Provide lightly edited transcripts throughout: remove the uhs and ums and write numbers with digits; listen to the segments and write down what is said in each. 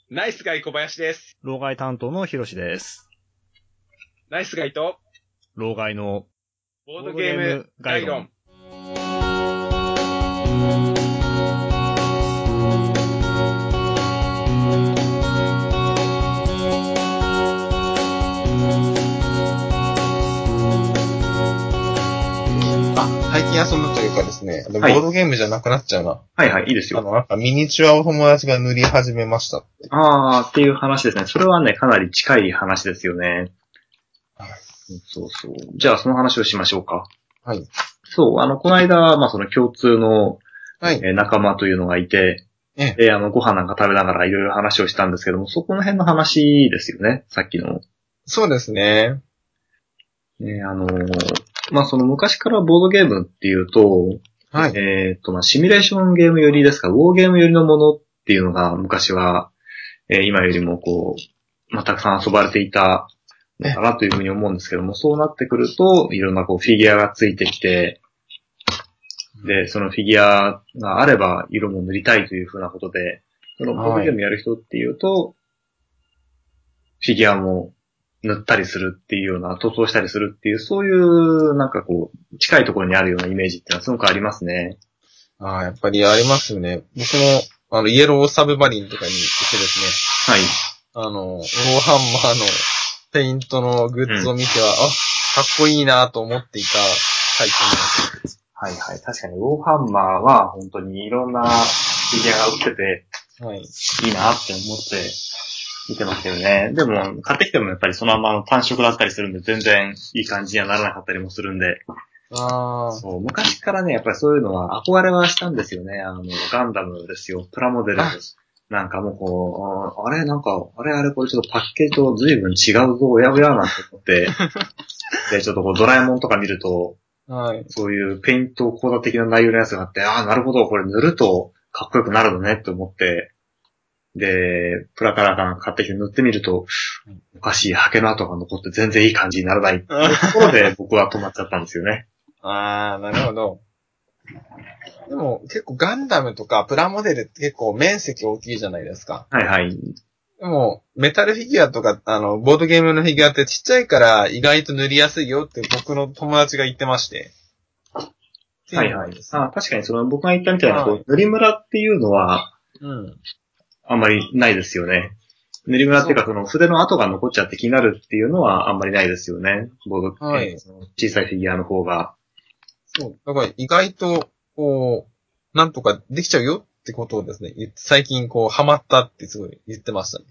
ナイスガイ小林です。 老害担当のひろしです。 ナイスガイと老害のボードゲーム概論。 最近遊んだというかですね、ボードゲームじゃなくなっちゃうな。 はいはい、いいですよ。 なんかミニチュアを友達が塗り始めましたって。 っていう話ですね。それはね、かなり近い話ですよね。 はい。 そうそう。じゃあ、その話をしましょうか。 はい。 そう、この間、その共通の、 はい。 仲間というのがいて、で、ご飯なんか食べながらいろいろ話をしたんですけども、そこの辺の話ですよね、さっきの。 そうですね。 ね、その昔からボードゲームっていうと、 はい。 シミュレーションゲーム寄りですか、ウォーゲーム寄りのものっていうのが昔は、今よりもたくさん遊ばれていたのかなというふうに思うんですけども、そうなってくると、いろんなフィギュアがついてきて、で、そのフィギュアがあれば色も塗りたいというふうなことで、そのボードゲームやる人っていうと、フィギュアも塗ったりするっていうような、塗装したりするっていう、そういう近いところにあるようなイメージっていうのはすごくありますね。 やっぱりありますよね。僕も、イエローサブマリンとかに行ってですね。 はい。 ウォーハンマーのペイントのグッズを見ては、かっこいいなと思っていたタイプの。 はいはい。確かにウォーハンマーは本当にいろんなフィギュアが売ってて、 はい。 いいなって思って見てますけどね。でも、買ってきてもやっぱりそのまま単色だったりするんで、全然いい感じにはならなかったりもするんで。そう、昔からね、やっぱりそういうのは憧れはしたんですよね。ガンダムですよ。プラモデルです。なんかもうあれこれちょっとパッケージと随分違うぞ、おやおやなんて思って。で、ちょっとドラえもんとか見ると、 はい。 そういうペイント講座的な内容のやつがあって、なるほど、これ塗るとかっこよくなるのねって思って、で、プラカラーか買ってきて塗ってみると、おかしいハケの跡が残って全然いい感じにならない。というところで僕は止まっちゃったんですよね。 なるほど。でも結構ガンダムとかプラモデルって結構面積大きいじゃないですか。 はいはい。 でも、メタルフィギュアとか、ボードゲームのフィギュアってちっちゃいから意外と塗りやすいよって僕の友達が言ってまして。 はいはい。確かに僕が言ったみたいな、塗りムラっていうのは、あんまりないですよね。塗りムラっていうか、筆の跡が残っちゃって気になるっていうのはあんまりないですよね。ボード、小さいフィギュアの方が。 そう。だから意外と、なんとかできちゃうよってことをですね、最近ハマったってすごい言ってましたね。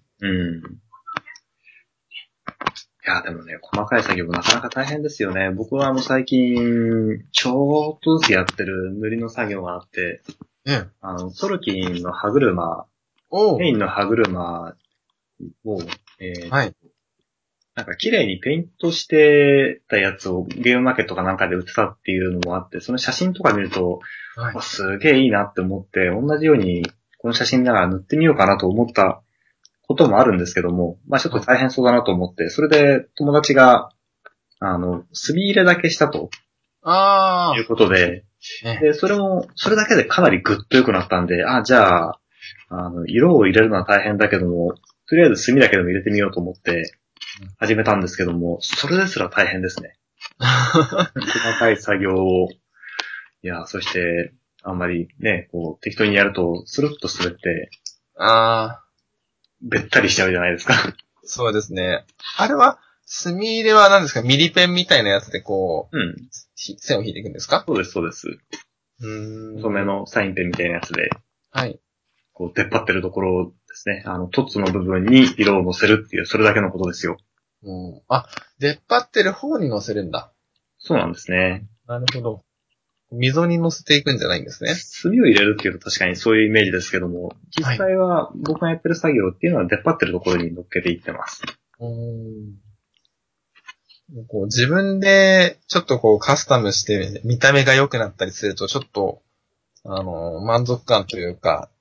いや、でもね、細かい作業もなかなか大変ですよね。僕は最近、ちょっとずつやってる塗りの作業があって、ソルキンの歯車、メインの歯車を、なんか綺麗にペイントしてたやつをゲームマーケットかなんかで売ってたっていうのもあって、その写真とか見ると、すげえいいなって思って、同じようにこの写真見ながら塗ってみようかなと思ったこともあるんですけども、ちょっと大変そうだなと思って、それで友達が、墨入れだけしたと。いうことで、で、それだけでかなりグッと良くなったんで、じゃあ、色を入れるのは大変だけども、とりあえず墨だけでも入れてみようと思って、始めたんですけども、それですら大変ですね。細かい作業を、そして、あんまりね、適当にやると、スルッと滑って、べったりしちゃうじゃないですか。 そうですね。あれは、墨入れは何ですか？ミリペンみたいなやつで線を引いていくんですか？ そうです、そうです。細めのサインペンみたいなやつで、出っ張ってるところですね。凸の部分に色を乗せるっていう、それだけのことですよ。 出っ張ってる方に乗せるんだ。 そうなんですね。 なるほど。溝に乗せていくんじゃないんですね。 墨を入れるっていうと確かにそういうイメージですけども、実際は僕がやってる作業っていうのは出っ張ってるところに乗っけていってます。 自分でちょっとカスタムして見た目が良くなったりするとちょっと、満足感というか、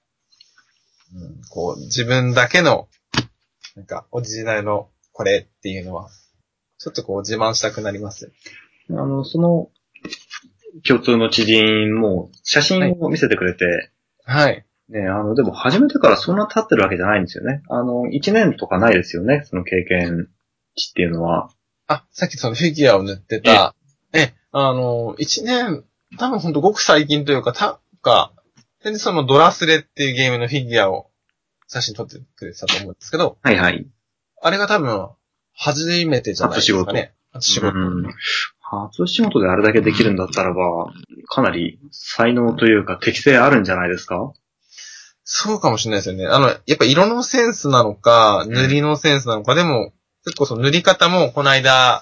自分だけの、なんかオリジナルのこれっていうのは、ちょっと自慢したくなります。 その共通の知人も写真を見せてくれて、 ね、でも始めてからそんな経ってるわけじゃないんですよね。1年とかないですよね、その経験値っていうのは。 あ、さっきそのフィギュアを塗ってた、1年、多分ほんとごく最近というか、全然そのドラスレっていうゲームのフィギュアを写真撮ってくれてたと思うんですけど、 はいはい。 あれが多分、初めてじゃないですかね。初仕事。 初仕事であれだけできるんだったらば、かなり才能というか適性あるんじゃないですか？ そうかもしれないですよね。やっぱ色のセンスなのか、塗りのセンスなのか、でも、結構その塗り方も、この間、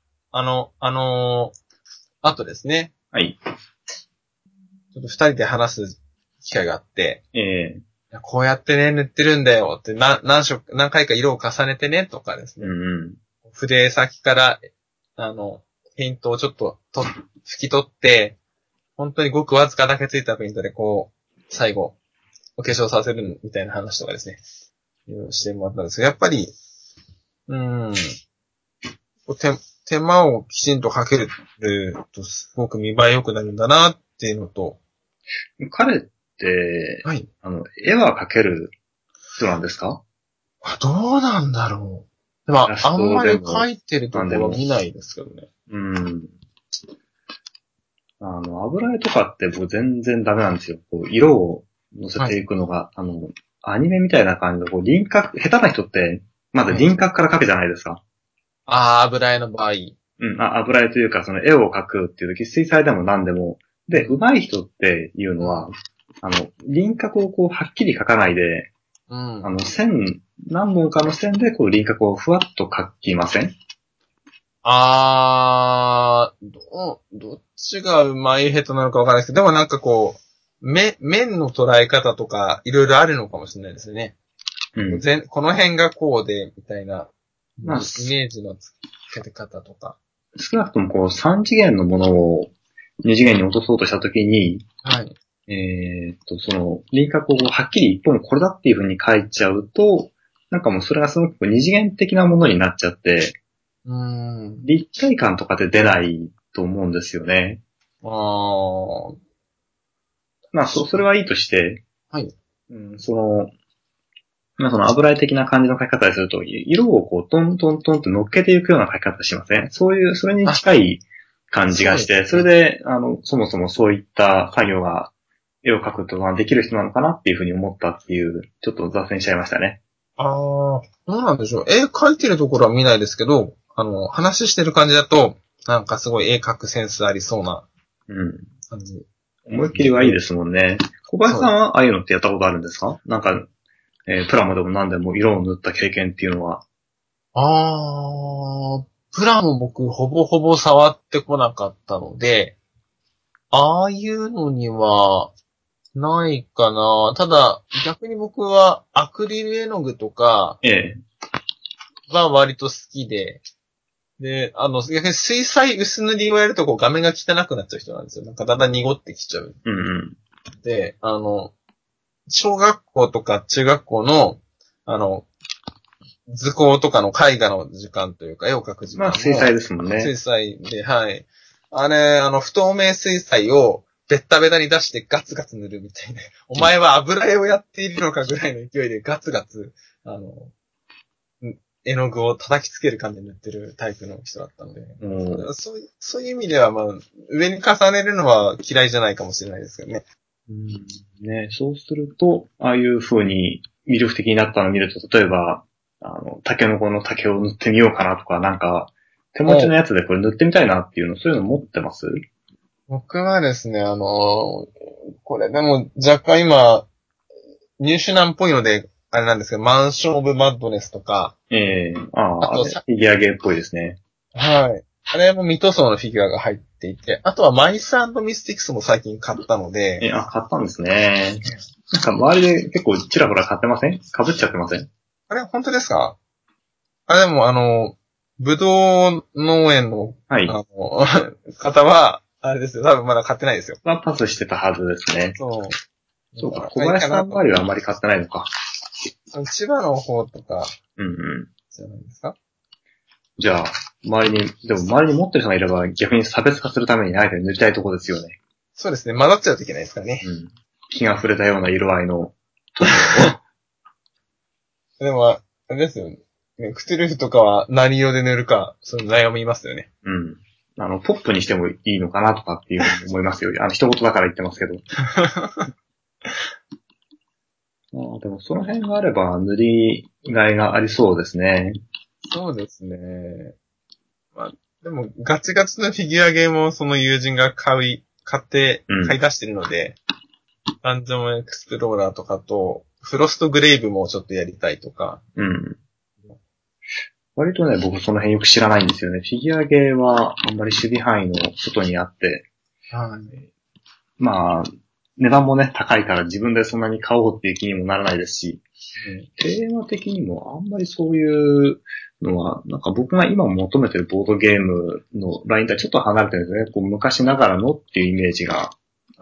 あとですね。 はい。 ちょっと二人で話す機会があって、 こうやってね、塗ってるんだよって、何回か色を重ねてね、とかですね。筆先から、ペイントをちょっと拭き取って、本当にごくわずかだけついたペイントで最後、お化粧させるみたいな話とかですね。してもらったんですけど、やっぱり、手間をきちんとかけると、すごく見栄え良くなるんだなっていうのと。 彼って、 はい。 絵は描ける人なんですか？ どうなんだろう。でも、あんまり描いてるところは見ないですけどね。 油絵とかって僕全然ダメなんですよ。色を乗せていくのが、アニメみたいな感じで、輪郭、下手な人って、まず輪郭から描くじゃないですか。 油絵の場合。 油絵というか、その絵を描くっていう時、水彩でも何でも。で、上手い人っていうのは、輪郭をはっきり描かないで、何本かの線で輪郭をふわっと描きません？ どっちが上手い下手なのかわからないですけど、でもなんか面の捉え方とか、いろいろあるのかもしれないですね。この辺がこうで、みたいな、イメージのつけ方とか。 少なくとも3次元のものを2次元に落とそうとしたときに、 はい。 その輪郭をはっきり一本これだっていう風に書いちゃうと、なんかもうそれがすごく二次元的なものになっちゃって、立体感とかで出ないと思うんですよね。まあ、それはいいとして、 はい。 その油絵的な感じの描き方にすると、色をトントントンって乗っけていくような描き方しません？それに近い感じがして、それで、そもそもそういった作業が、絵を描くことができる人なのかなっていうふうに思ったっていう、ちょっと雑線しちゃいましたね。 どうなんでしょう。絵描いてるところは見ないですけど、話してる感じだと、なんかすごい絵描くセンスありそうな感じ。 思いっきりはいいですもんね。小林さんはああいうのってやったことあるんですか？なんか、プラモでも何でも色を塗った経験っていうのは。 プラモ僕ほぼほぼ触ってこなかったので、ああいうのにはないかな。ただ、逆に僕はアクリル絵の具とかは割と好きで、で、逆に水彩薄塗りをやると画面が汚くなっちゃう人なんですよ。なんかだんだん濁ってきちゃう。で、小学校とか中学校の、図工とかの絵画の時間というか、絵を描く時間も。 水彩ですもんね。 水彩で、はい。あれ、不透明水彩をベッタベタに出してガツガツ塗るみたいな。お前は油絵をやっているのかぐらいの勢いでガツガツ、絵の具を叩きつける感じで塗ってるタイプの人だったので。そういう意味では、まあ、上に重ねるのは嫌いじゃないかもしれないですけどね。 ね、そうすると、ああいう風に魅力的になったのを見ると、例えば、タケノコの竹を塗ってみようかなとか、なんか、手持ちのやつでこれ塗ってみたいなっていうの、そういうの持ってます？ 僕はですね、これでも若干今、入手難っぽいので、あれなんですけど、マンションオブマッドネスとか。 あとフィギュアゲーっぽいですね。 はい。あれも未塗装のフィギュアが入っていて、あとはマイス&ミスティクスも最近買ったので。 買ったんですね。なんか周りで結構ちらほら買ってません？被っちゃってません？ あれ、本当ですか？あれでもぶどう農園の、方は、あれですよ。多分まだ買ってないですよ。 パスしてたはずですね。そうか、小林さん周りはあんまり買ってないのか。 千葉の方とか。じゃないですか？ じゃあ、周りに持ってる人がいれば逆に差別化するためにあえて塗りたいところですよね。 そうですね。混ざっちゃうといけないですからね。 気が触れたような色合いの。 でも、あれですよね。クトゥルフとかは何色で塗るか、その悩みますよね。 うん。ポップにしてもいいのかなとかっていうふうに思いますよ。一言だから言ってますけど。でもその辺があれば塗りがいがありそうですね。 そうですね。まあ、でもガチガチのフィギュアゲームをその友人が買い出してるので、ダンジョンエクスプローラーとかと、フロストグレイブもちょっとやりたいとか。 うん。割とね、僕その辺よく知らないんですよね。フィギュアゲーはあんまり守備範囲の外にあって、 はい。 まあ、値段もね、高いから自分でそんなに買おうっていう気にもならないですし、テーマ的にもあんまりそういうのは、なんか僕が今求めてるボードゲームのラインとはちょっと離れてるんですね。こう昔ながらのっていうイメージが。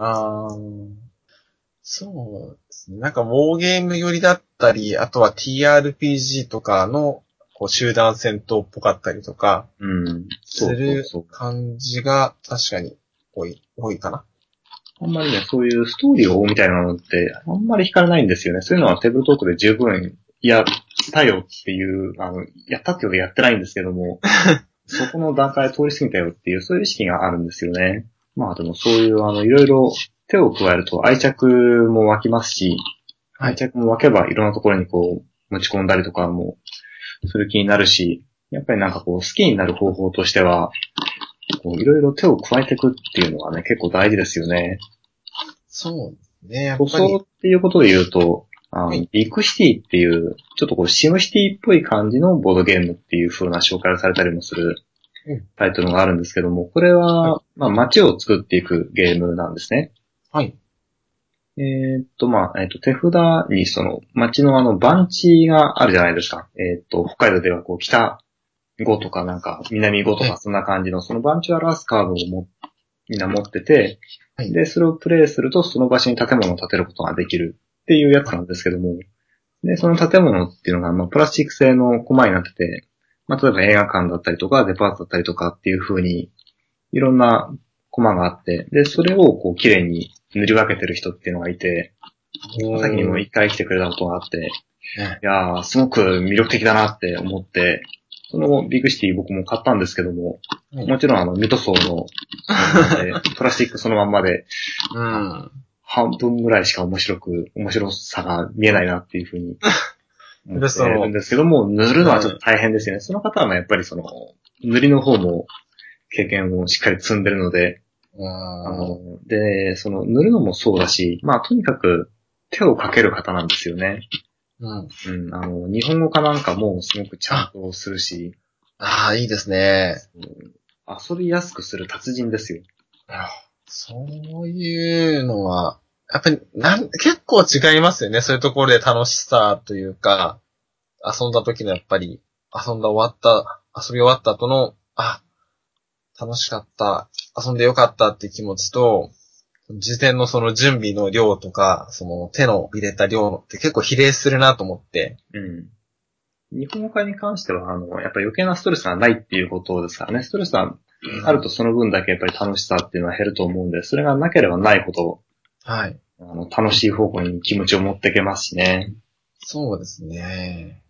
そうですね。なんか、ウォーゲーム寄りだったり、あとは TRPG とかの、こう、集団戦闘っぽかったりとか、する感じが確かに多いかな。 あんまりね、そういうストーリーを追うみたいなのって、あんまり惹かれないんですよね。そういうのはテーブルトークで十分やったよっていう、やったっていうかやってないんですけども、そこの段階通り過ぎたよっていう、そういう意識があるんですよね。まあでもそういう、いろいろ手を加えると愛着も湧きますし、愛着も湧けばいろんなところにこう、持ち込んだりとかもする気になるし、やっぱりなんかこう、好きになる方法としては、いろいろ手を加えていくっていうのはね、結構大事ですよね。 そうですね。やっぱり。 塗装っていうことで言うと、ビッグシティっていう、ちょっとこう、シムシティっぽい感じのボードゲームっていう風な紹介をされたりもするタイトルがあるんですけども、これは、まあ、街を作っていくゲームなんですね。 はい。 手札にその、街の番地があるじゃないですか。北海道ではこう、北5とかなんか、南5とかそんな感じの、その番地を表すカードをみんな持ってて、で、それをプレイすると、その場所に建物を建てることができるっていうやつなんですけども、で、その建物っていうのが、まあ、プラスチック製のコマになってて、まあ、例えば映画館だったりとか、デパートだったりとかっていう風に、いろんなコマがあって、で、それをこう、綺麗に塗り分けてる人っていうのがいて、さっきにも一回来てくれたことがあって、いやー、すごく魅力的だなって思って、そのビッグシティ僕も買ったんですけども、もちろんミトソーの、プラスチックそのまんまで、半分ぐらいしか面白さが見えないなっていうふうに思ってるんですけども、塗るのはちょっと大変ですよね。その方はやっぱり塗りの方も経験をしっかり積んでるので、で、塗るのもそうだし、まあとにかく手をかける方なんですよね。日本語かなんかもすごくちゃんとするし。 いいですね。 遊びやすくする達人ですよ。 そういうのは、やっぱり結構違いますよね。そういうところで楽しさというか、遊んだ時のやっぱり、遊び終わった後の、楽しかった、遊んでよかったって気持ちと、事前のその準備の量とか、その手の入れた量って結構比例するなと思って。 日本語化に関しては、やっぱり余計なストレスがないっていうことですからね。ストレスがあるとその分だけやっぱり楽しさっていうのは減ると思うんで、それがなければないほど、楽しい方向に気持ちを持っていけますしね。 そうですね。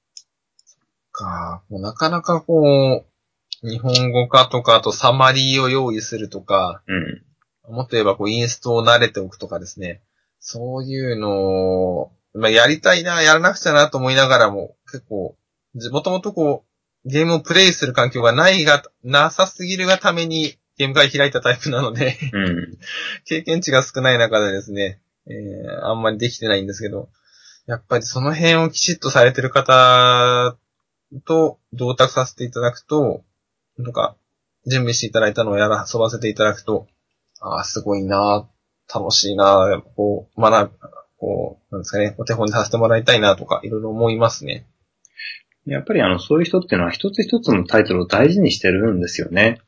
もうなかなかこう、日本語化とか、あとサマリーを用意するとか、もっと言えばこうインストを慣れておくとかですね。そういうのを、やりたいな、やらなくちゃなと思いながらも、結構、もともとこう、ゲームをプレイする環境がなさすぎるがためにゲーム会開いたタイプなので、経験値が少ない中でですね、あんまりできてないんですけど、やっぱりその辺をきちっとされてる方と同卓させていただくと、なんか、準備していただいたのを遊ばせていただくと、すごいな、楽しいな、こう、なんですかね、お手本にさせてもらいたいなとか、いろいろ思いますね。 やっぱりそういう人っていうのは一つ一つのタイトルを大事にしてるんですよね。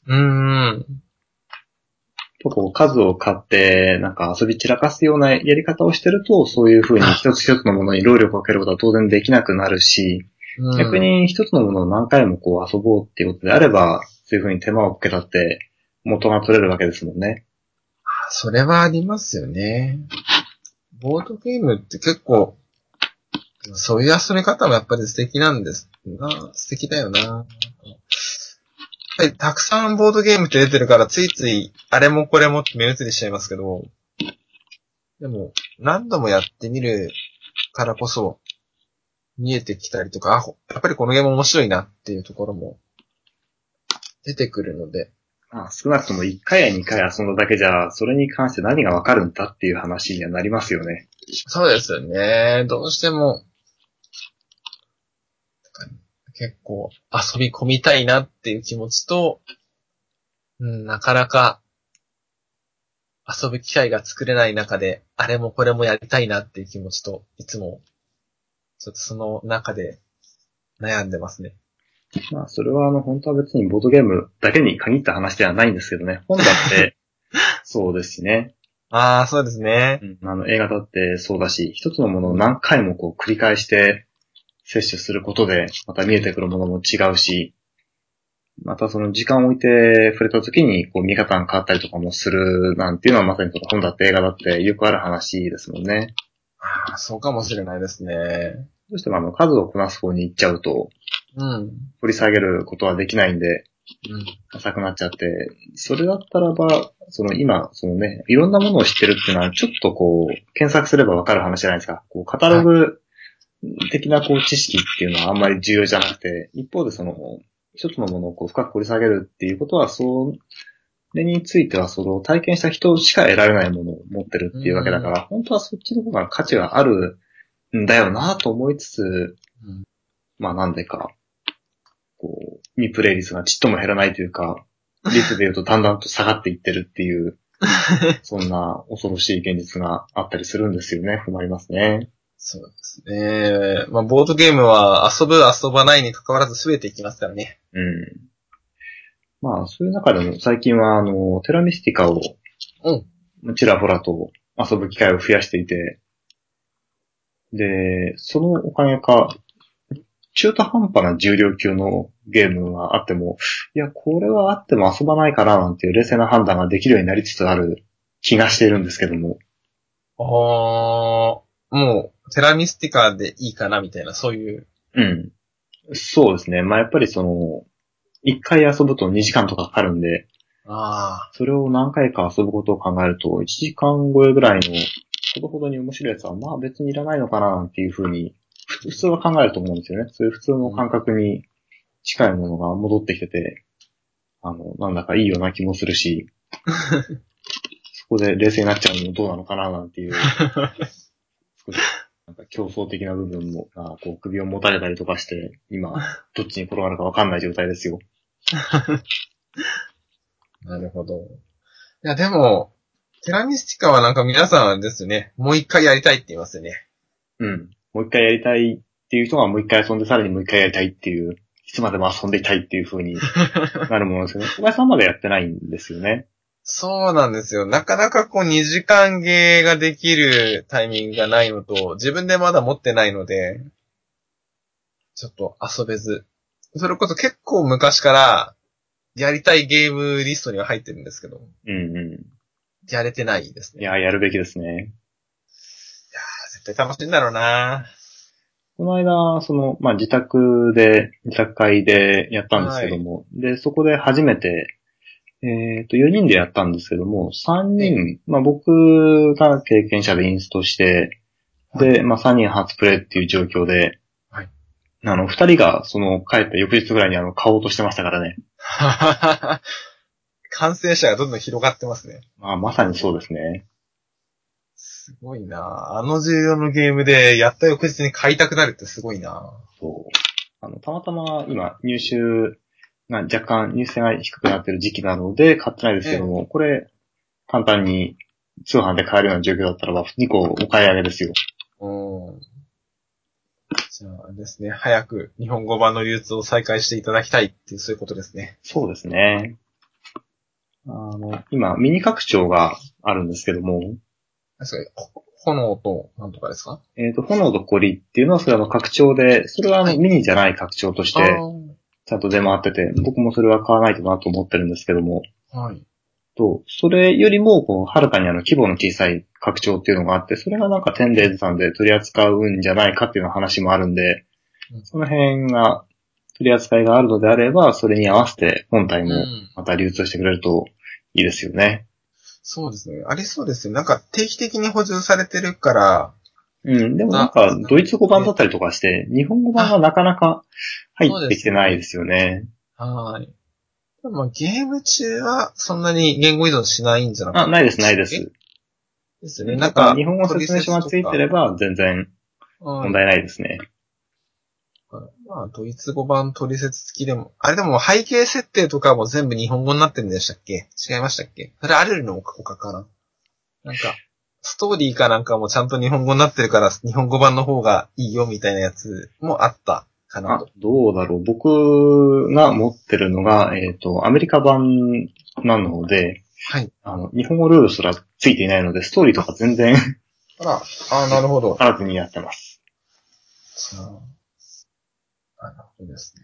こう数を買って、なんか遊び散らかすようなやり方をしてると、そういう風に一つ一つのものに労力をかけることは当然できなくなるし、逆に一つのものを何回もこう遊ぼうっていうことであれば、そういう風に手間をかけたって元が取れるわけですもんね。 それはありますよね。ボードゲームって結構、そういう遊び方もやっぱり素敵なんですな。素敵だよな。やっぱりたくさんボードゲームって出てるからついついあれもこれもって目移りしちゃいますけど、でも何度もやってみるからこそ見えてきたりとか、やっぱりこのゲーム面白いなっていうところも出てくるので。 まあ、少なくとも1回や2回遊んだだけじゃ、それに関して何がわかるんだっていう話にはなりますよね。 そうですよね。どうしても、結構遊び込みたいなっていう気持ちと、なかなか遊ぶ機会が作れない中で、あれもこれもやりたいなっていう気持ちと、いつも、ちょっとその中で悩んでますね。 まあ、それは本当は別にボードゲームだけに限った話ではないんですけどね。本だって、そうですしね。 ああ、そうですね。 映画だってそうだし、一つのものを何回も繰り返して摂取することで、また見えてくるものも違うし、またその時間を置いて触れた時に見方が変わったりとかもするなんていうのはまさに本だって映画だってよくある話ですもんね。 ああ、そうかもしれないですね。 どうしても数をこなす方に行っちゃうと、掘り下げることはできないんで、浅くなっちゃって、それだったらば、今、いろんなものを知ってるっていうのは、ちょっと検索すればわかる話じゃないですか。カタログ的な知識っていうのはあんまり重要じゃなくて、一方で一つのものを深く掘り下げるっていうことは、それについては体験した人しか得られないものを持ってるっていうわけだから、本当はそっちの方が価値があるんだよなと思いつつ、まあなんでか、未プレイ率がちっとも減らないというか、率で言うとだんだんと下がっていってるっていう、そんな恐ろしい現実があったりするんですよね。困りますね。 そうですね。まあ、ボードゲームは遊ぶ遊ばないに関わらず全ていきますからね。 まあ、そういう中でも最近はテラミスティカを、ちらほらと遊ぶ機会を増やしていて、で、そのおかげか、中途半端な重量級のゲームがあっても、いや、これはあっても遊ばないかななんていう冷静な判断ができるようになりつつある気がしているんですけども。 もう、テラミスティカでいいかなみたいな、そういう。 そうですね。まあ、やっぱり一回遊ぶと2時間とかかかるんで、それを何回か遊ぶことを考えると、1時間超えぐらいのほどほどに面白いやつは、まあ別にいらないのかななんていうふうに、普通は考えると思うんですよね。そういう普通の感覚に近いものが戻ってきてて、なんだかいいような気もするし、そこで冷静になっちゃうのもどうなのかななんていう、少しなんか競争的な部分も、首を持たれたりとかして、今、どっちに転がるかわかんない状態ですよ。 なるほど。いや、でも、テラミスティカはなんか皆さんですね、もう一回やりたいって言いますよね。 もう一回やりたいっていう人がもう一回遊んでさらにもう一回やりたいっていう、いつまでも遊んでいたいっていう風になるものですよね。小林さんまでやってないんですよね。 そうなんですよ。なかなか2時間ゲーができるタイミングがないのと、自分でまだ持ってないので、ちょっと遊べず。それこそ結構昔からやりたいゲームリストには入ってるんですけど。やれてないですね。 いや、やるべきですね。 いやー、絶対楽しいんだろうな。 この間、自宅会でやったんですけども、で、そこで初めて、4人でやったんですけども、3人、僕が経験者でインストして、で、3人初プレイっていう状況で、2人が帰った翌日ぐらいに買おうとしてましたからね。 感染者がどんどん広がってますね。 まさにそうですね。 すごいな。重量のゲームでやった翌日に買いたくなるってすごいな。 そう。たまたま今入手が若干入手が低くなってる時期なので買ってないですけども、これ簡単に通販で買えるような状況だったらば2個お買い上げですよ。 じゃあですね、早く日本語版の流通を再開していただきたいっていうそういうことですね。 そうですね。今ミニ拡張があるんですけども、 炎となんとかですか？ 炎と氷っていうのはそれは拡張で、それはミニじゃない拡張としてちゃんと出回ってて、僕もそれは買わないとなと思ってるんですけども、 と、それよりも、はるかに規模の小さい拡張っていうのがあって、それがなんかテンデイズさんで取り扱うんじゃないかっていうような話もあるんで、その辺が取り扱いがあるのであれば、それに合わせて本体もまた流通してくれるといいですよね。 そうですね。ありそうですよ。なんか定期的に補充されてるから。 でもなんかドイツ語版だったりとかして、日本語版がなかなか入ってきてないですよね。 はい。まあ、ゲーム中はそんなに言語依存しないんじゃなかったないです、ないです。 ですね。なんか、 日本語説明書がついてれば全然問題ないですね。 まあ、ドイツ語版取説付きでも、あれでも背景設定とかも全部日本語になってるんでしたっけ？違いましたっけ？それアレルの他かな？なんか、ストーリーかなんかもちゃんと日本語になってるから日本語版の方がいいよみたいなやつもあったかなと。 どうだろう。僕が持ってるのが、アメリカ版なので、 はい。 日本語ルールすらついていないので、ストーリーとか全然なるほど。 わからずにやってます。 なるほどです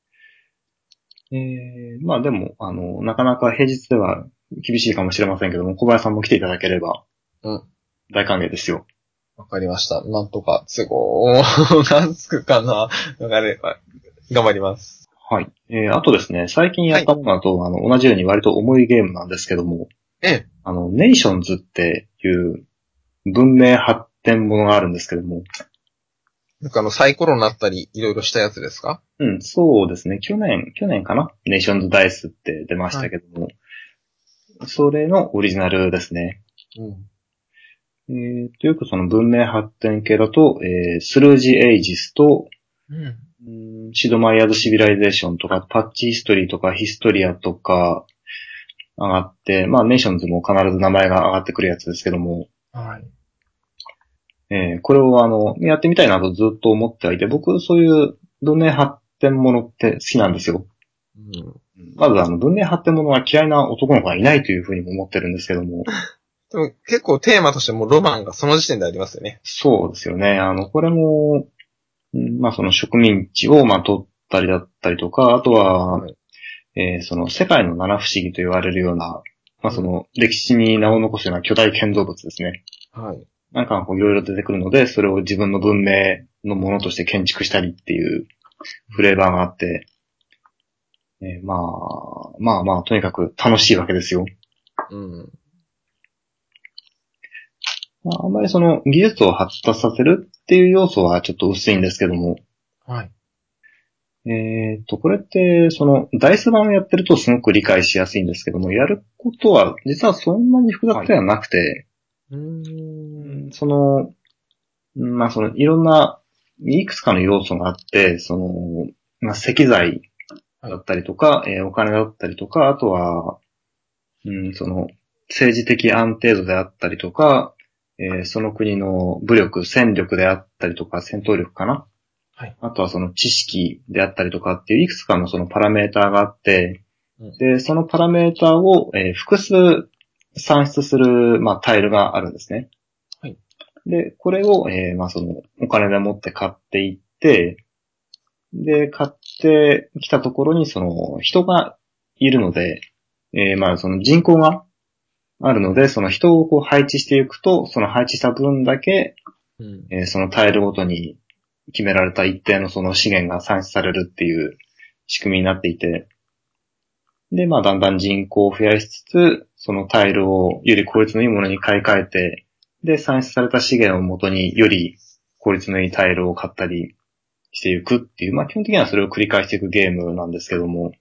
ね。まあでも、なかなか平日では厳しいかもしれませんけども、小林さんも来ていただければ、大歓迎ですよ。 わかりました。なんとか都合がつくかな。頑張ります。 はい。あとですね、最近やったものだと、同じように割と重いゲームなんですけども、ネーションズっていう文明発展ものがあるんですけども、 なんかサイコロになったり、いろいろしたやつですか？ そうですね。去年かな？ネーションズダイスって出ましたけども、それのオリジナルですね。よくその文明発展系だと、スルージエイジスと、シドマイヤーズシビライゼーションとか、パッチヒストリーとか、ヒストリアとか、上がって、まあ、ネーションズも必ず名前が上がってくるやつですけども、これをやってみたいなとずっと思ってはいて、僕、そういう文明発展ものって好きなんですよ。まず文明発展ものは嫌いな男の子がいないというふうにも思ってるんですけども。 でも結構テーマとしてもロマンがその時点でありますよね。 そうですよね。これも、まあその植民地を取ったりだったりとか、あとは、その世界の七不思議と言われるような、まあその歴史に名を残すような巨大建造物ですね。なんかいろいろ出てくるので、それを自分の文明のものとして建築したりっていうフレーバーがあって、まあ、とにかく楽しいわけですよ。あんまりその技術を発達させるっていう要素はちょっと薄いんですけども。これって、そのダイス版をやってるとすごく理解しやすいんですけども、やることは実はそんなに複雑ではなくて、そのいろんな、いくつかの要素があって、石材だったりとか、お金だったりとか、あとは、政治的安定度であったりとか、その国の武力、戦力であったりとか、戦闘力かな？あとはその知識であったりとかっていういくつかのそのパラメーターがあって、で、そのパラメーターを、複数算出する、タイルがあるんですね。で、これを、その、お金で持って買っていって、で、買ってきたところに、その、人がいるので、その人口があるので、その人をこう配置していくと、その配置した分だけ、そのタイルごとに決められた一定のその資源が算出されるっていう仕組みになっていて、で、だんだん人口を増やしつつ、そのタイルをより効率のいいものに買い替えて、で、算出された資源をもとにより効率のいいタイルを買ったりしていくっていう、基本的にはそれを繰り返していくゲームなんですけども、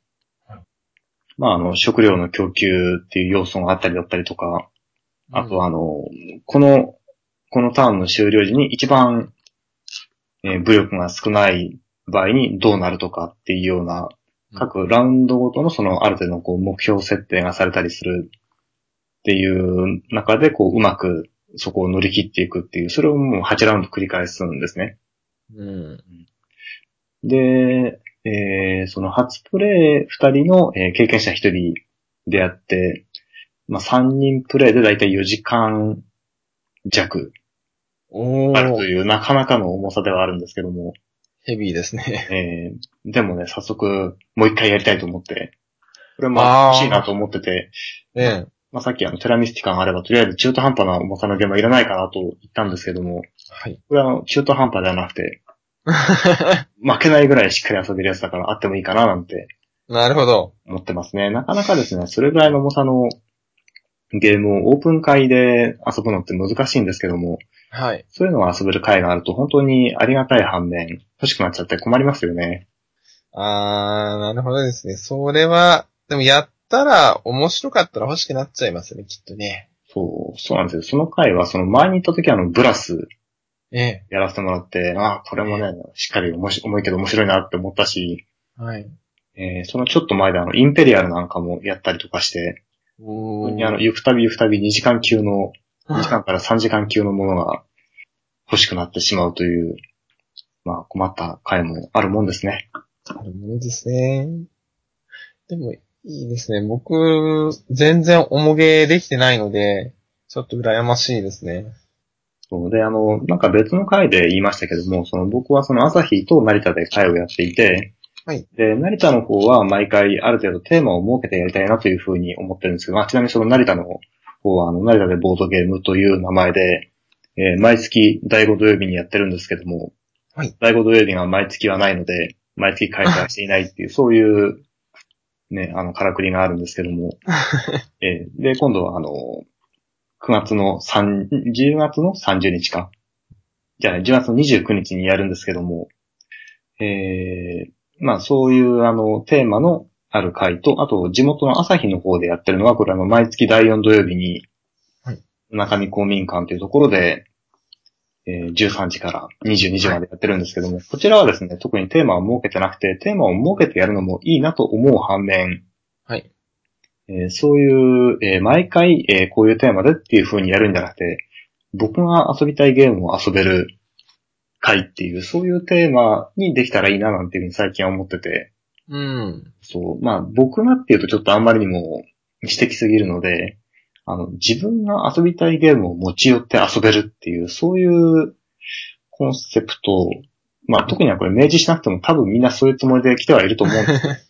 食料の供給っていう要素があったりだったりとか、あとこのターンの終了時に一番、武力が少ない場合にどうなるとかっていうような、各ラウンドごとのそのある程度のこう目標設定がされたりするっていう中でこううまくそこを乗り切っていくっていう、それをもう8ラウンド繰り返すんですね。で、その初プレイ2人の、経験者1人であって、3人プレイでだいたい4時間弱あるというなかなかの重さではあるんですけども。 ヘビーですね。 でもね、早速もう一回やりたいと思って、これも欲しいなと思ってて、 まあ、さっきテラミスティカがあれば、とりあえず中途半端な重さのゲームはいらないかなと言ったんですけども、 はい。 これは中途半端ではなくて、負けないぐらいしっかり遊べるやつだからあってもいいかななんてなるほど。 思ってますね。なかなかですね、それぐらいの重さのゲームをオープン会で遊ぶのって難しいんですけども、 はい。 そういうのが遊べる会があると本当にありがたい反面、欲しくなっちゃって困りますよね。 なるほどですね。それは、でもやったら、面白かったら欲しくなっちゃいますよね、きっとね。 そうなんですよ。その回は前に行った時ブラスええ。 やらせてもらって、これもね、しっかり重いけど面白いなって思ったし、 はい。 そのちょっと前でインペリアルなんかもやったりとかして、 おゆくたび2時間級の、2時間から3時間級のものが欲しくなってしまうという、まあ困った回もあるもんですね。 あるものですね。でも、いいですね。僕、全然重げできてないので、ちょっと羨ましいですね。 そうで、なんか別の回で言いましたけども、僕は朝日と成田で会をやっていて、 はい。 で、成田の方は毎回ある程度テーマを設けてやりたいなというふうに思ってるんですけど、ちなみにその成田の方は成田でボードゲームという名前で、毎月第5土曜日にやってるんですけども、 はい。 第5土曜日が毎月はないので、毎月開催していないっていう、そういうね、からくりがあるんですけども、で、今度は10月の30日か。じゃあね、10月の29日にやるんですけども、まあそういうテーマのある回と、あと地元の朝日の方でやってるのは、これ毎月第4土曜日に、中見公民館というところで、13時から22時までやってるんですけども、こちらはですね、特にテーマを設けてなくて、テーマを設けてやるのもいいなと思う反面、 はい。 そういう、毎回、こういうテーマでっていう風にやるんじゃなくて、僕が遊びたいゲームを遊べる回っていう、そういうテーマにできたらいいななんていう風に最近は思ってて、 うん。 そう、まあ僕がっていうとちょっとあんまりにも指摘すぎるので、自分が遊びたいゲームを持ち寄って遊べるっていう、そういうコンセプト、まあ特にはこれ明示しなくても多分みんなそういうつもりで来てはいると思うんですけど、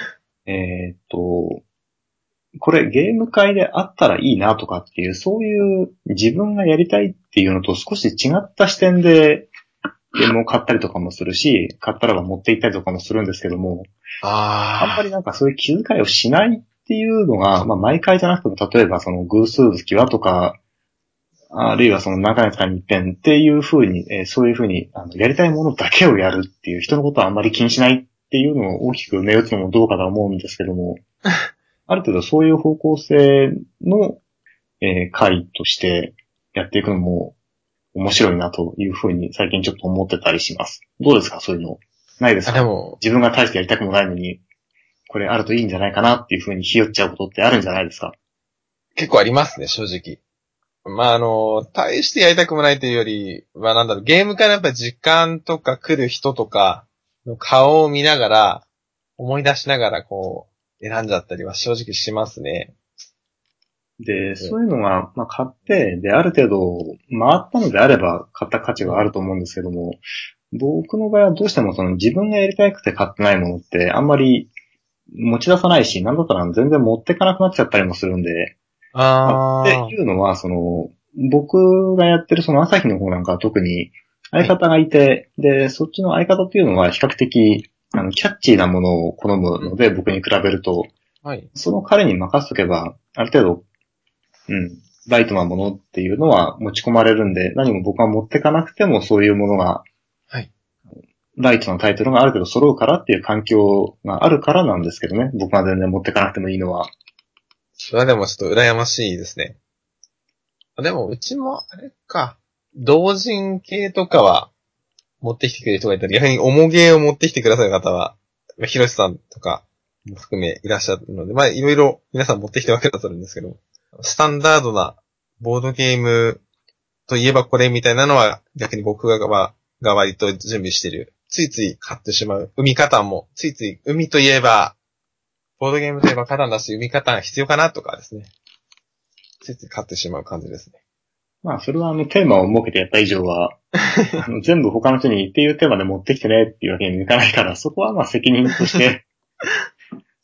これゲーム会であったらいいなとかっていう、そういう自分がやりたいっていうのと少し違った視点でゲームを買ったりとかもするし、買ったら持って行ったりとかもするんですけども、あんまりなんかそういう気遣いをしないっていうのが、まあ毎回じゃなくても、例えば偶数月はとか、あるいは何ヶ月かに一遍っていう風に、そういう風にやりたいものだけをやるっていう人のことはあんまり気にしないっていうのを大きく目打つのもどうかと思うんですけども、ある程度そういう方向性の、会としてやっていくのも面白いなという風に最近ちょっと思ってたりします。どうですかそういうの。ないですかでも、 自分が大してやりたくもないのに、これあるといいんじゃないかなっていう風にひよっちゃうことってあるんじゃないですか？ 結構ありますね、正直。まあ、大してやりたくもないというより、まあなんだろう、ゲーム会のやっぱり時間とか来る人とかの顔を見ながら、思い出しながら選んじゃったりは正直しますね。 で、そういうのが、まあ、買って、で、ある程度、回ったのであれば、買った価値があると思うんですけども、僕の場合はどうしても自分がやりたくて買ってないものって、あんまり持ち出さないし、なんだったら全然持ってかなくなっちゃったりもするんで、っていうのは、僕がやってる朝日の方なんかは特に相方がいて、で、そっちの相方っていうのは比較的、キャッチーなものを好むので、僕に比べると、 はい。 その彼に任せとけば、ある程度、ライトなものっていうのは持ち込まれるんで、何も僕は持ってかなくてもそういうものが、 はい。 ライトなタイトルがある程度揃うからっていう環境があるからなんですけどね。僕が全然持ってかなくてもいいのは。 それはでもちょっと羨ましいですね。でも、うちも、あれか、同人系とかは持ってきてくれる人がいたり、逆に重ゲーを持ってきてくださる方は、ひろしさんとかも含めいらっしゃるので、まあいろいろ皆さん持ってきてくださるんですけど、スタンダードなボードゲームといえばこれみたいなのは逆に僕が割と準備してる。ついつい買ってしまう。海カタンも、ついつい海といえば、ボードゲームといえばカタンだし、海カタン必要かなとかですね。ついつい買ってしまう感じですね。 まあ、それはテーマを設けてやった以上は、全部他の人にっていうテーマで持ってきてねっていうわけにもいかないから、そこはまあ責任として、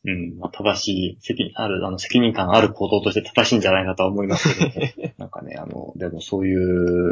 まあ、正しい、責任感ある行動として正しいんじゃないかとは思いますけども、なんかね、でもそういう、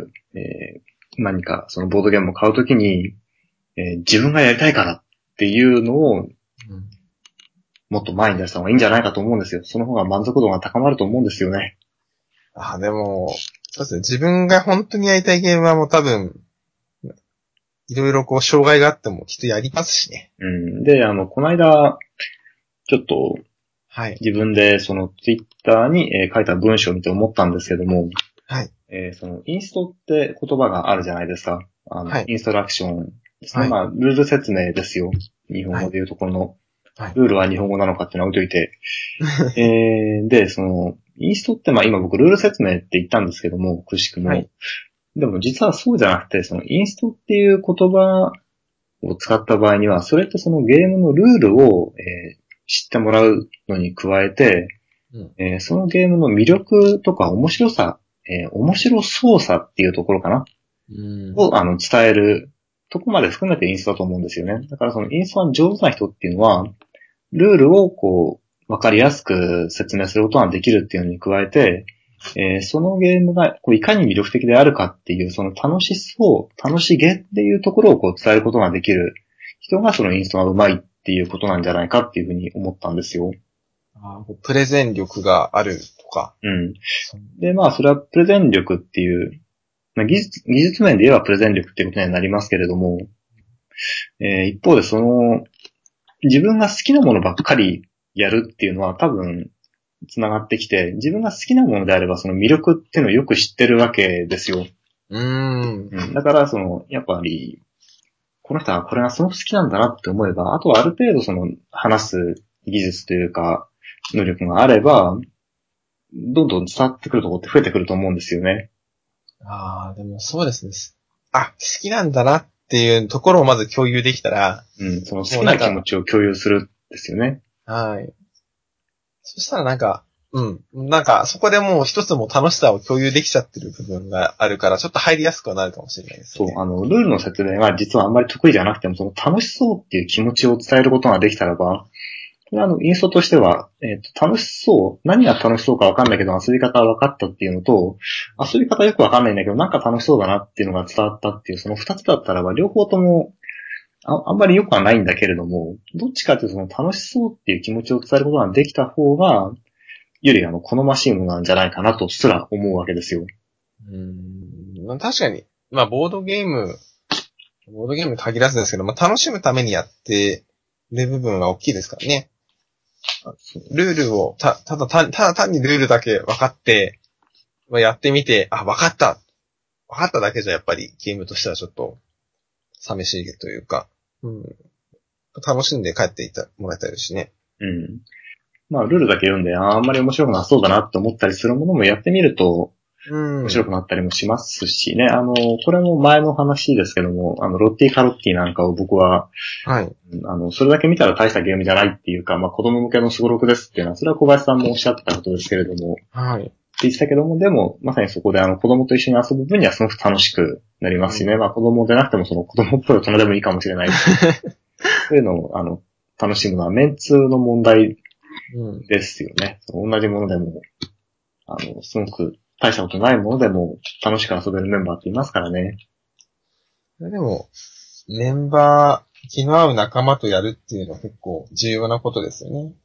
何かそのボードゲームを買うときに、自分がやりたいからっていうのを、もっと前に出した方がいいんじゃないかと思うんですよ。その方が満足度が高まると思うんですよね。 でも、そうですね。自分が本当にやりたいゲームはもう多分、いろいろ障害があってもきっとやりますしね。 で、この間、ちょっと、 はい。 自分でそのツイッターに書いた文章を見て思ったんですけども、 はい。 そのインストって言葉があるじゃないですか。 はい。 インストラクションですね。 はいまあ、ルール説明ですよ。日本語でいうところの、 はい。 ルールは日本語なのかっていうのは置いといて。で、その、インストってまあ今僕ルール説明って言ったんですけども、くしくも。 はい。 でも実はそうじゃなくて、そのインストっていう言葉を使った場合には、それってそのゲームのルールを、知ってもらうのに加えて、そのゲームの魅力とか面白さ、面白操作っていうところかな、を伝えるとこまで含めてインストだと思うんですよね。だからそのインストが上手な人っていうのは、ルールをわかりやすく説明することができるっていうのに加えて、そのゲームがいかに魅力的であるかっていう、その楽しげっていうところを伝えることができる人がそのインストが上手いっていうことなんじゃないかっていうふうに思ったんですよ。 プレゼン力があるとか。 で、まあ、それはプレゼン力っていう、まあ、技術面で言えばプレゼン力っていうことにはなりますけれども、一方で自分が好きなものばっかりやるっていうのは多分、つながってきて、自分が好きなものであればその魅力っていうのをよく知ってるわけですよ。だから、やっぱり、この人はこれがすごく好きなんだなって思えば、あとはある程度話す技術というか、能力があれば、どんどん伝わってくるところって増えてくると思うんですよね。 でもそうですね。好きなんだなっていうところをまず共有できたら、 その好きな気持ちを共有するんですよね。 はい。そしたらなんかそこでもう一つも楽しさを共有できちゃってる部分があるから、ちょっと入りやすくはなるかもしれないですね。 そう、ルールの説明が実はあんまり得意じゃなくても、その楽しそうっていう気持ちを伝えることができたらば、インストとしては、楽しそう、何が楽しそうかわかんないけど遊び方は分かったっていうのと、遊び方よくわかんないんだけど、なんか楽しそうだなっていうのが伝わったっていう、その二つだったらば、両方ともあんまり良くはないんだけれども、どっちかというとその楽しそうっていう気持ちを伝えることができた方が、より好ましいものなんじゃないかなとすら思うわけですよ。 確かに、まあボードゲームに限らずですけど、まあ楽しむためにやってる部分は大きいですからね。ルールを、ただ単にルールだけ分かって、やってみて、分かっただけじゃやっぱりゲームとしてはちょっと寂しいというか、楽しんで帰ってもらいたいですしね。 まあ、ルールだけ読んで、あんまり面白くなそうだなって思ったりするものもやってみると、面白くなったりもしますしね。これも前の話ですけども、ロッティカロッティなんかを僕は、それだけ見たら大したゲームじゃないっていうか、まあ子供向けのスゴロクですっていうのは、それは小林さんもおっしゃってたことですけれども、って言ってたけども、でも、まさにそこで子供と一緒に遊ぶ分にはすごく楽しくなりますしね。まあ子供でなくてもその子供っぽい大人でもいいかもしれないし、そういうのを、楽しむのはメンツの問題ですよね。同じものでも、すごく大したことないものでも楽しく遊べるメンバーっていますからね。 でも、メンバー、気の合う仲間とやるっていうのは結構重要なことですよね。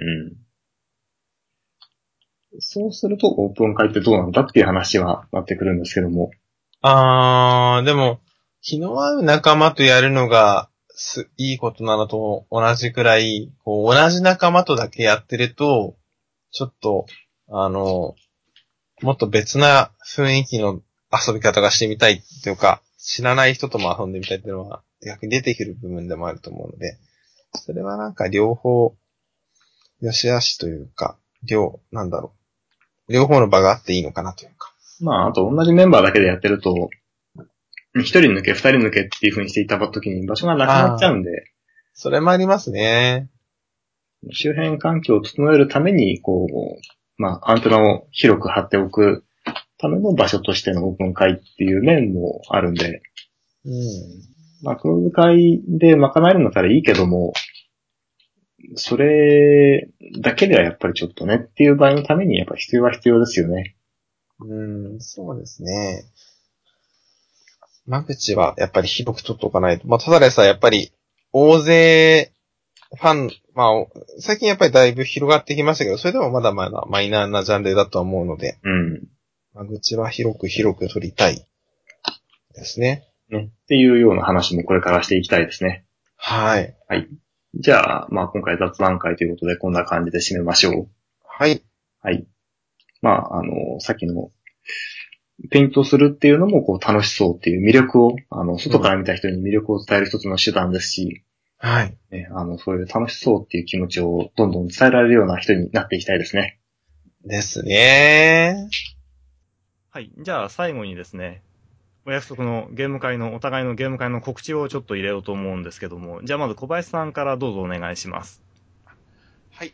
そうするとオープン会ってどうなんだっていう話はなってくるんですけども。 でも、気の合う仲間とやるのがいいことなのと同じくらい、同じ仲間とだけやってると、ちょっと、もっと別な雰囲気の遊び方がしてみたいというか、知らない人とも遊んでみたいっていうのは逆に出てくる部分でもあると思うので、それはなんか両方、よしあしというか、両方の場があっていいのかなというか。 まあ、あと同じメンバーだけでやってると、一人抜け、二人抜けっていう風にしていった時に場所がなくなっちゃうんで。 それもありますね。 周辺環境を整えるために、まあ、アンテナを広く張っておくための場所としてのオープン会っていう面もあるんで。まあ、クローズ会で賄えるんだったらいいけども、 それだけではやっぱりちょっとねっていう場合のためにやっぱ必要は必要ですよね。 そうですね。間口はやっぱり広く取っておかないと。ただでさ、やっぱり大勢ファン、最近やっぱりだいぶ広がってきましたけど、それでもまだまだマイナーなジャンルだと思うので、間口は広く取りたいですね。 っていうような話もこれからしていきたいですね。 はい。 はい。じゃあ、今回雑談会ということでこんな感じで締めましょう。 はい。 はい。さっきのペイントするっていうのも楽しそうっていう魅力を、外から見た人に魅力を伝える一つの手段ですし、 はい。 そういう楽しそうっていう気持ちをどんどん伝えられるような人になっていきたいですね。 ですね。 はい。じゃあ最後にですね、お約束のお互いのゲーム会の告知をちょっと入れようと思うんですけども、じゃあまず小林さんからどうぞお願いします。 はい。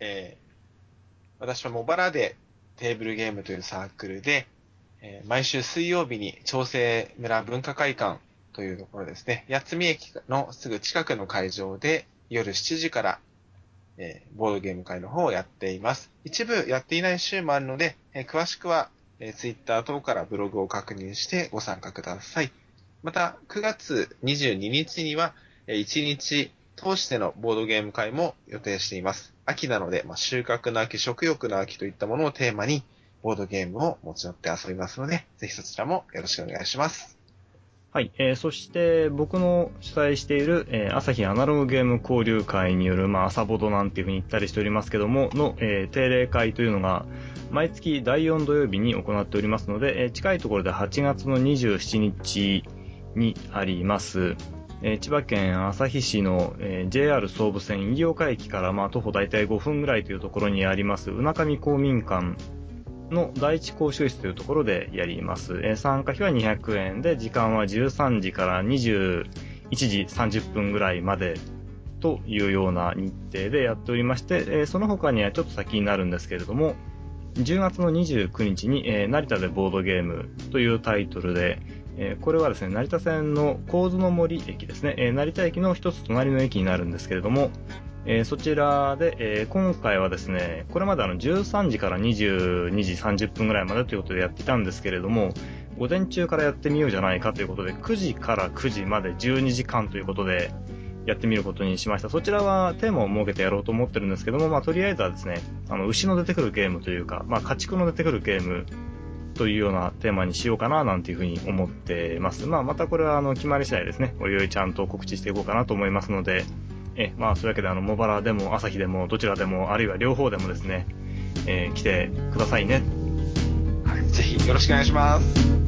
私はモバラでテーブルゲームというサークルで、毎週水曜日に長生村文化会館というところですね、八海駅のすぐ近くの会場で夜7時から、ボードゲーム会の方をやっています。一部やっていない週もあるので、詳しくは、ツイッター等からブログを確認してご参加ください。また、9月22日には、1日通してのボードゲーム会も予定しています。秋なので、収穫の秋、食欲の秋といったものをテーマに、ボードゲームを持ち寄って遊びますので、ぜひそちらもよろしくお願いします。 はい。そして僕の主催している、朝日アナログゲーム交流会による、朝ボードなんていうふうに言ったりしておりますけども、の、定例会というのが、毎月第4土曜日に行っておりますので、近いところで8月の27日にあります。千葉県旭市の、JR 総武線飯岡駅から、徒歩大体5分ぐらいというところにあります、うなかみ公民館の第一講習室というところでやります。参加費は200円で、時間は13時から21時30分ぐらいまでというような日程でやっておりまして、その他にはちょっと先になるんですけれども、10月の29日に、成田でボードゲームというタイトルで、これはですね、成田線の神津の森駅ですね、成田駅の一つ隣の駅になるんですけれども、そちらで、今回はですね、これまで13時から22時30分ぐらいまでということでやっていたんですけれども、午前中からやってみようじゃないかということで、9時から9時まで12時間ということでやってみることにしました。そちらはテーマを設けてやろうと思ってるんですけども、とりあえずはですね、牛の出てくるゲームというか、家畜の出てくるゲームというようなテーマにしようかななんていうふうに思ってます。またこれは決まり次第ですね、おいおいちゃんと告知していこうかなと思いますので、そういうわけで茂原でも朝日でもどちらでもあるいは両方でもですね、来てくださいね。 はい、ぜひよろしくお願いします。